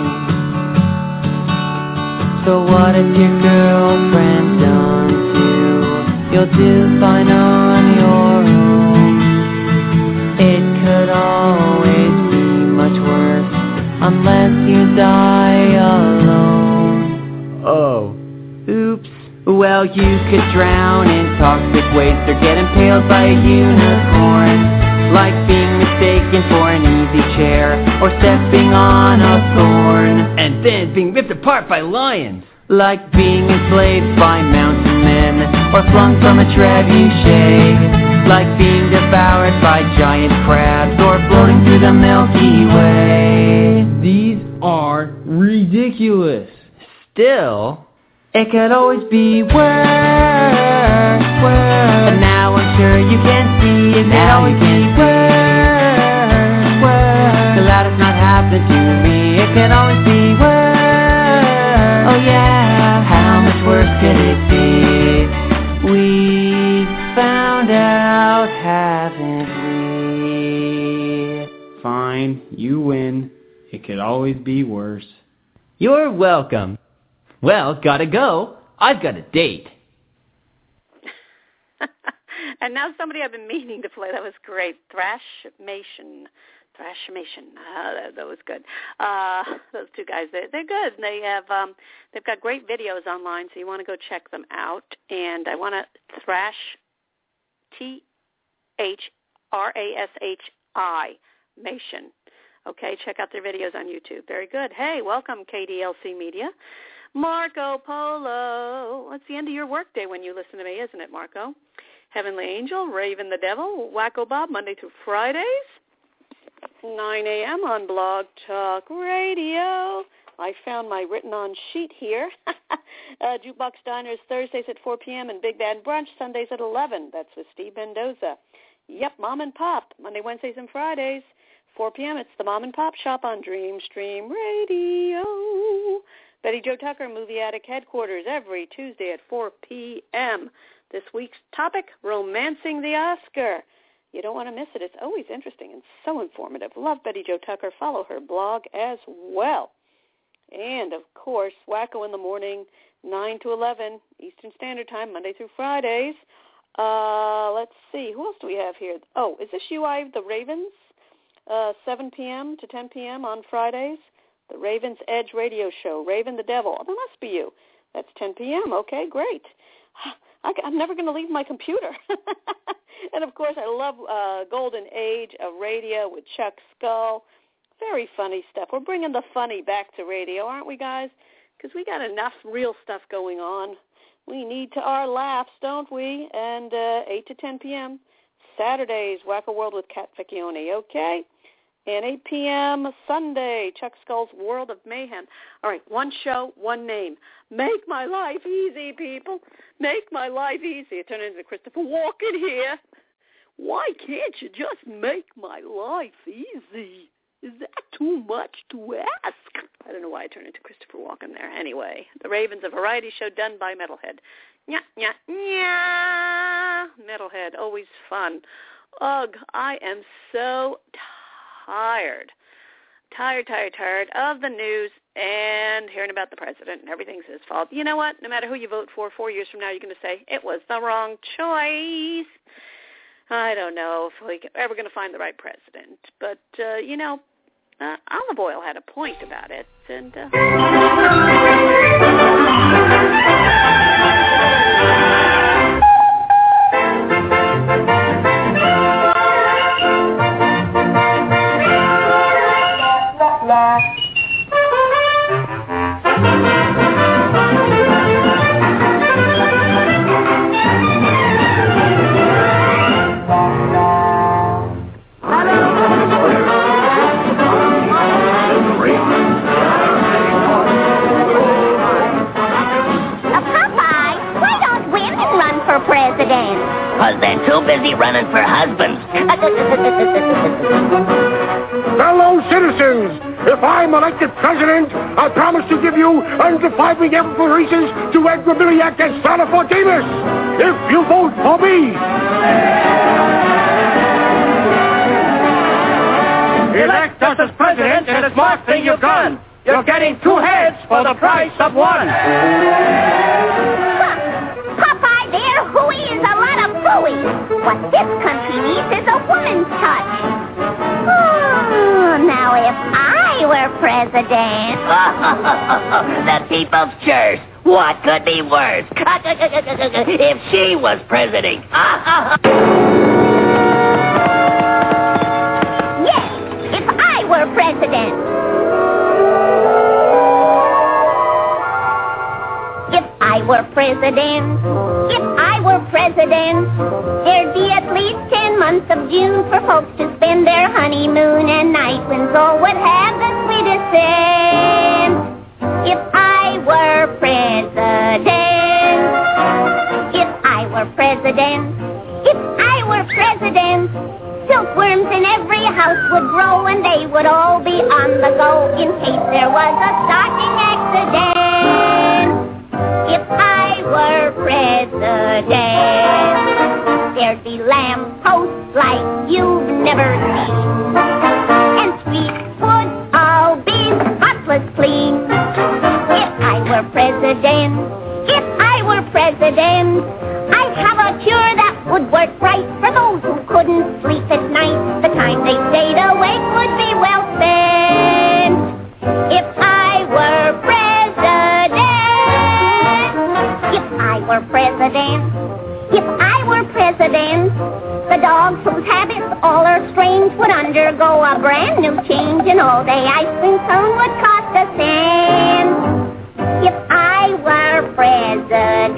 Speaker 13: So what if your girlfriend dumps you? You'll do fine on your own. It could always be much worse unless you die alone. Oh, oops. Well, you could drown in toxic waste or get impaled by a unicorn. Like being mistaken for an easy chair or stepping on a thorn. And then being ripped apart by lions. Like being enslaved by mountain men or flung from a trebuchet. Like being devoured by giant crabs or floating through the Milky Way. These are ridiculous. Still, it could always be worse, worse. And now I'm sure you can see it could always be worse, worse. Glad it's not happening to me, it could always be worse. Oh yeah, how much worse could it be? We found out, haven't we? Fine, you win. It could always be worse. You're welcome. Well, gotta go. I've got a date.
Speaker 2: And now somebody I've been meaning to play. That was great. Thrashmation. That was good. Those two guys, they're good. They've got great videos online, so you want to go check them out. And I want to Thrash, THRASHI, Mation. Okay, check out their videos on YouTube. Very good. Hey, welcome, KDLC Media. Marco Polo. It's the end of your workday when you listen to me, isn't it, Marco? Heavenly Angel, Raven the Devil, Wacko Bob, Monday through Fridays, 9 a.m. on Blog Talk Radio. I found my written-on sheet here. Jukebox Diners Thursdays at 4 p.m. and Big Bad Brunch Sundays at 11. That's with Steve Mendoza. Yep, Mom and Pop, Monday, Wednesdays, and Fridays, 4 p.m. It's the Mom and Pop Shop on Dreamstream Radio. Betty Jo Tucker, Movie Attic Headquarters, every Tuesday at 4 p.m. This week's topic, Romancing the Oscar. You don't want to miss it. It's always interesting and so informative. Love Betty Jo Tucker. Follow her blog as well. And, of course, Wacko in the Morning, 9 to 11 Eastern Standard Time, Monday through Fridays. Let's see. Who else do we have here? Oh, is this UI, the Ravens? 7 p.m. to 10 p.m. on Fridays. The Ravens Edge Radio Show, Raven the Devil. Oh, that must be you. That's 10 p.m. Okay, great. I'm never going to leave my computer. And, of course, I love Golden Age of Radio with Chuck Skull. Very funny stuff. We're bringing the funny back to radio, aren't we, guys? Because we got enough real stuff going on. We need our laughs, don't we? And 8 to 10 p.m. Saturdays, Wacko World with Kat Vecchione, okay? And 8 p.m. Sunday, Chuck Skull's World of Mayhem. All right, one show, one name. Make my life easy, people. Make my life easy. I turn into Christopher Walken here. Why can't you just make my life easy? Is that too much to ask? I don't know why I turned into Christopher Walken there. Anyway, The Ravens, a variety show done by Metalhead. Metalhead, always fun. Ugh, I am so tired of the news and hearing about the president and everything's his fault. You know what? No matter who you vote for, 4 years from now, you're going to say, it was the wrong choice. I don't know if we're ever going to find the right president. But, Olive Oil had a point about it. And
Speaker 14: because they're too busy running for husbands.
Speaker 15: Fellow citizens, if I'm elected president, I promise to give you undefined reparations to Edgar Milliak and Sally Fortimus. If you vote for me.
Speaker 16: Elect us as president, and the smart thing you've done. You're getting 2 heads for the price of 1.
Speaker 4: Hooey is a lot of phooey. What this country needs is a woman's touch. Oh, now if I were president...
Speaker 14: The people's choice. What could be worse? If she was president.
Speaker 4: Yes, if I were president. If I were president. If I were president, there'd be at least 10 months of June for folks to spend their honeymoon, and night winds all would have the sweetest scent. If I were president, if I were president, if I were president, silkworms in every house would grow, and they would all be on the go in case there was a stocking accident. If I were president, there'd be lampposts like you've never seen, and streets would all be spotless clean. If I were president, I'd have a cure that would work right for those who couldn't sleep at night. The time they stayed awake would be well spent. If I were president, the dogs whose habits all are strange would undergo a brand new change, and all-day ice cream cone would cost a cent. If I were president,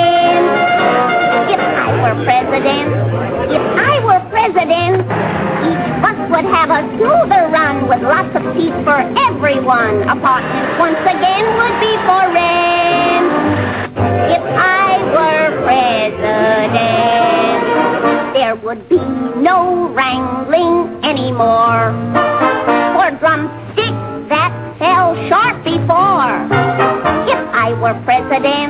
Speaker 4: if I were president, if I were president, each bus would have a smoother run with lots of seats for everyone. Apartments once again would be for rent. If I were president, there would be no wrangling anymore, or drumsticks that fell short before. If I were president,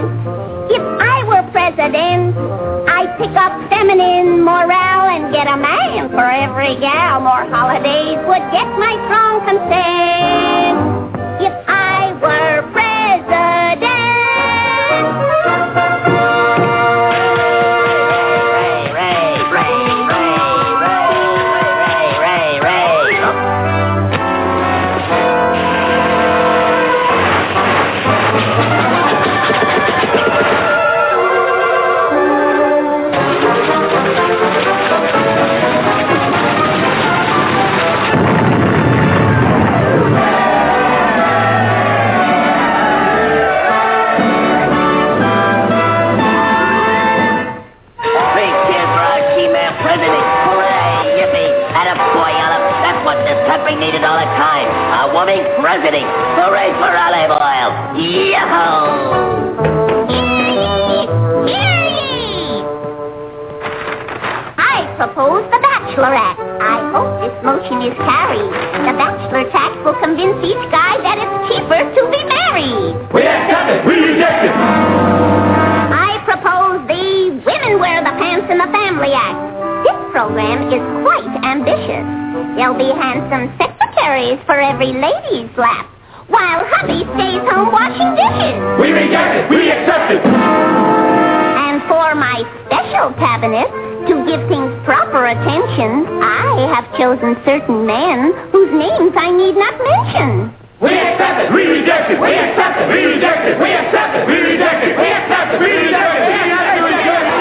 Speaker 4: I'd pick up feminine morale and get a man for every gal. More holidays would get my strong consent. If I were president.
Speaker 14: Needed all the time. A woman president. Hooray for olive oil. Yahoo! I propose the Bachelorette. I hope this motion is carried. The Bachelor tax will convince each guy that it's cheaper to be married.
Speaker 16: We accept it. We reject it.
Speaker 4: I propose the Women Wear the Pants in the Family Act. This program is quite ambitious. There'll be handsome secretaries for every lady's lap, while hubby stays home washing dishes.
Speaker 16: We reject it. We accept it.
Speaker 4: And for my special cabinet, to give things proper attention, I have chosen certain men whose names I need not mention.
Speaker 16: We accept it. We reject it. We accept it. We reject it. We accept it. We reject it. We accept it. We reject it. We accept it. We reject it.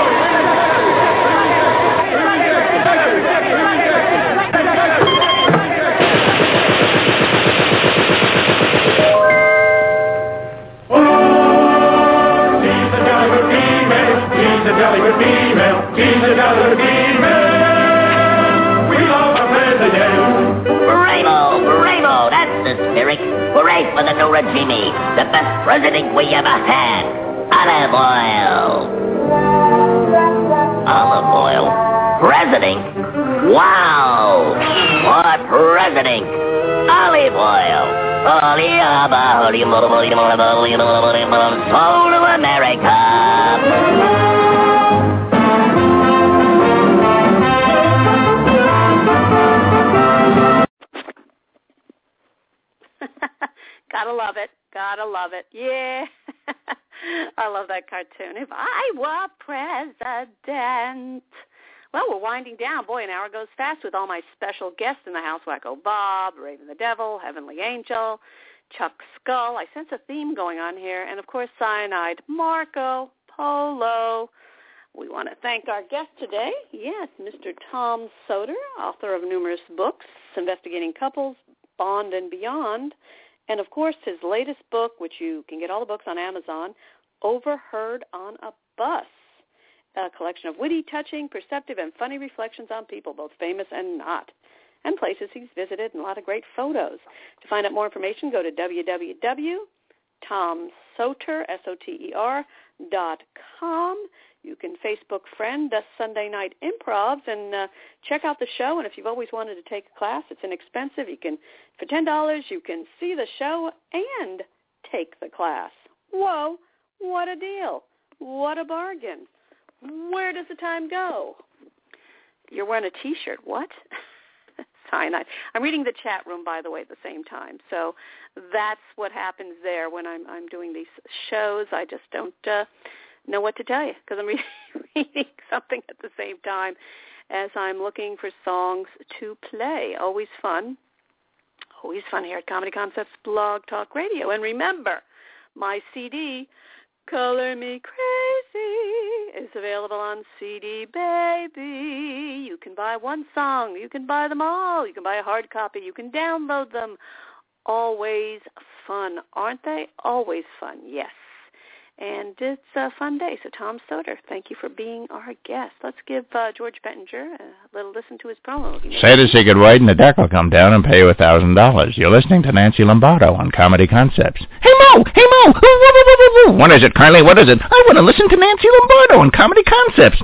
Speaker 14: She's a jolly female. We love our president. Bravo, that's the spirit. Hooray for the new regime. The best president we ever had. Olive oil. Olive oil? President? Wow. What president? Olive oil. Soul of America.
Speaker 2: Gotta love it. Yeah. I love that cartoon. If I were president. Well, we're winding down. Boy, an hour goes fast with all my special guests in the house. Wacko Bob, Raven the Devil, Heavenly Angel, Chuck Skull. I sense a theme going on here. And, of course, Cyanide, Marco Polo. We want to thank our guest today. Yes, Mr. Tom Soter, author of numerous books, investigating couples, Bond and Beyond. And, of course, his latest book, which you can get all the books on Amazon, Overheard on a Bus, a collection of witty, touching, perceptive, and funny reflections on people, both famous and not, and places he's visited, and a lot of great photos. To find out more information, go to www.tomsoter.com. You can Facebook friend the Sunday Night Improvs and check out the show. And if you've always wanted to take a class, it's inexpensive. You can, for $10, you can see the show and take the class. Whoa, what a deal. What a bargain. Where does the time go? You're wearing a T-shirt. What? Cyanide. I'm reading the chat room, by the way, at the same time. So that's what happens there when I'm doing these shows. I just don't know what to tell you because I'm reading something at the same time as I'm looking for songs to play. Always fun here at Comedy Concepts Blog Talk Radio. And remember, my CD, Color Me Crazy is available on CD Baby. You can buy one song. You can buy them all. You can buy a hard copy. You can download them. Always fun, aren't they? Always fun, yes. And it's a fun day. So Tom Soter, thank you for being our guest. Let's give George Bettinger a little listen to his promo.
Speaker 17: Say the secret word and the deck will come down and pay you $1,000. You're listening to Nancy Lombardo on Comedy Concepts. Hey, Mo! Hey, Mo! What is it, Carly? What is it? I want to listen to Nancy Lombardo on Comedy Concepts.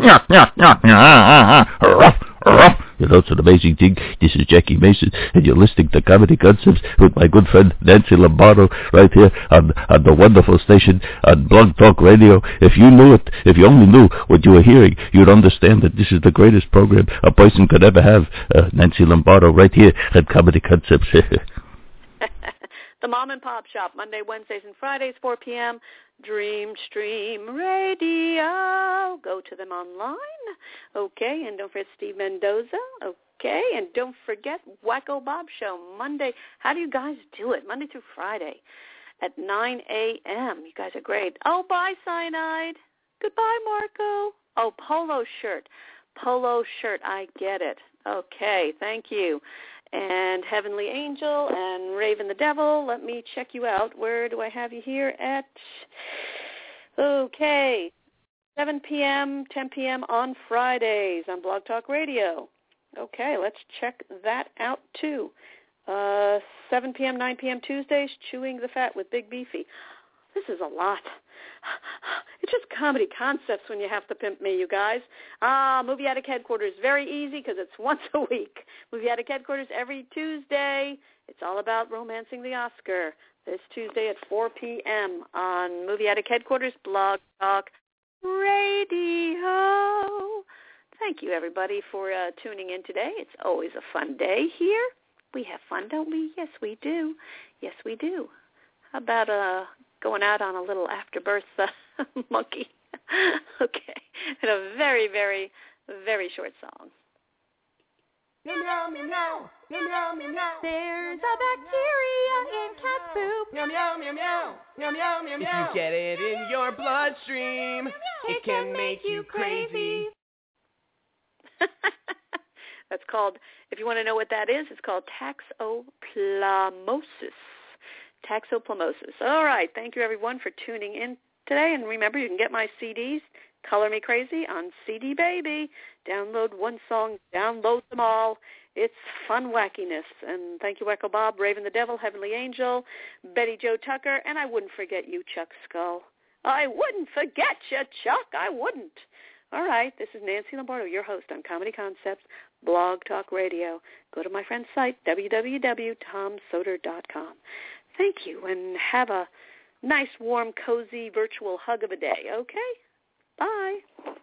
Speaker 17: You know, it's an amazing thing. This is Jackie Mason, and you're listening to Comedy Concepts with my good friend Nancy Lombardo right here on the wonderful station on Blog Talk Radio. If you knew it, if you only knew what you were hearing, you'd understand that this is the greatest program a person could ever have. Nancy Lombardo right here at Comedy Concepts.
Speaker 2: The Mom and Pop Shop, Monday, Wednesdays, and Fridays, 4 p.m., Dream Stream Radio. Go to them online. Okay, and don't forget Steve Mendoza. Okay, and don't forget Wacko Bob Show, Monday. How do you guys do it? Monday through Friday at 9 a.m. You guys are great. Oh, bye, Cyanide. Goodbye, Marco. Oh, polo shirt. Polo shirt, I get it. Okay, thank you. And Heavenly Angel and Raven the Devil, let me check you out. Where do I have you here at? Okay, 7 p.m., 10 p.m. on Fridays on Blog Talk Radio. Okay, let's check that out too. 7 p.m., 9 p.m. Tuesdays, Chewing the Fat with Big Beefy. This is a lot. It's just Comedy Concepts when you have to pimp me, you guys. Movie Attic Headquarters, very easy because it's once a week. Movie Attic Headquarters every Tuesday. It's all about romancing the Oscar. This Tuesday at 4 p.m. on Movie Attic Headquarters, Blog Talk Radio. Thank you, everybody, for tuning in today. It's always a fun day here. We have fun, don't we? Yes, we do. Yes, we do. How about going out on a little afterbirth monkey? Okay. And a very, very, very short song.
Speaker 3: Meow, meow, meow, meow, meow, meow, meow. There's a bacteria in cat poop.
Speaker 8: Meow, meow, meow, meow, meow, meow, meow, meow. If you get it in your bloodstream, it can make you crazy.
Speaker 2: That's called, if you want to know what that is, it's called toxoplasmosis. Toxoplasmosis. All right. Thank you, everyone, for tuning in today. And remember, you can get my CDs, Color Me Crazy, on CD Baby. Download one song. Download them all. It's fun wackiness. And thank you, Wacko Bob, Raven the Devil, Heavenly Angel, Betty Joe Tucker, and I wouldn't forget you, Chuck Skull. I wouldn't forget you, Chuck. I wouldn't. All right. This is Nancy Lombardo, your host on Comedy Concepts, Blog Talk Radio. Go to my friend's site, www.tomsoter.com. Thank you, and have a nice, warm, cozy, virtual hug of a day, okay? Bye.